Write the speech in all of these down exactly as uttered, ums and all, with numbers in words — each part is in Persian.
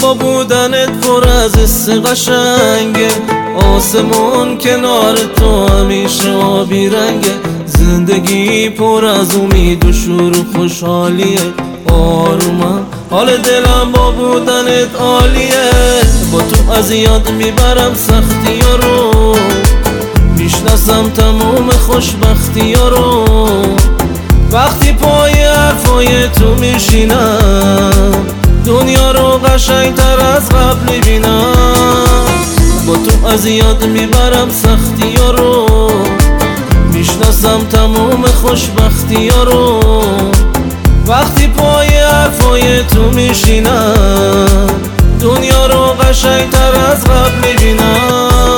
با بودنت پر از حس قشنگه، آسمون کنار تو همیشه آبی رنگه، زندگی پر از امید و شور و خوشحالیه. آرومم حال دلم با بودنت عالیه، با تو از یاد میبرم سختی ها رو، میشناسم تموم خوشبختی ها رو. وقتی پای حرفای تو میشینم دنیا رو قشنگتر از قبل میبینم، با تو از یاد میبرم سختی ها رو، میشناسم تموم خوشبختی ها رو. وقتی پای حرفای تو میشینم دنیا رو قشنگتر از قبل میبینم.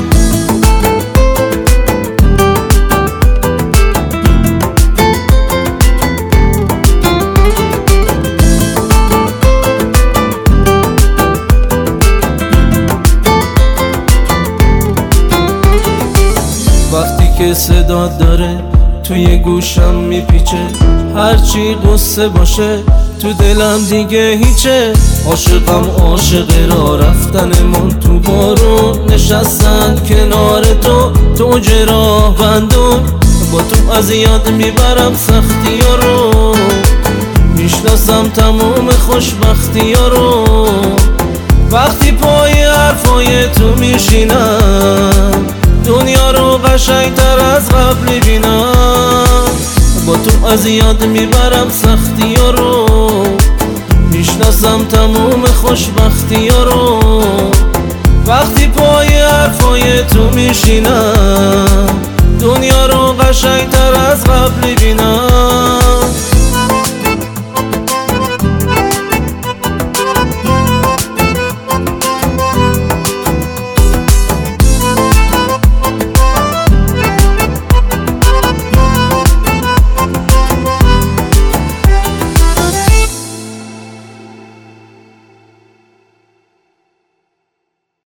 وقتی که صدا داره توی گوشم میپیچه، هرچی قصه باشه تو دلم دیگه هیچه. عاشقم عاشق راه رفتنمون تو بارون، نشستن کنار تو تو راه بندون، با تو از یاد میبرم سختی ها رو، میشناسم تموم خوشبختی ها رو. وقتی پای حرفای تو میشینم دنیا رو قشنگتر از قبل میبینم، با تو از یاد میبرم سختی ها رو، میشناسم تموم خوشبختی ها رو. وقتی پای حرفای تو میشینم دنیا رو قشنگتر از قبل میبینم.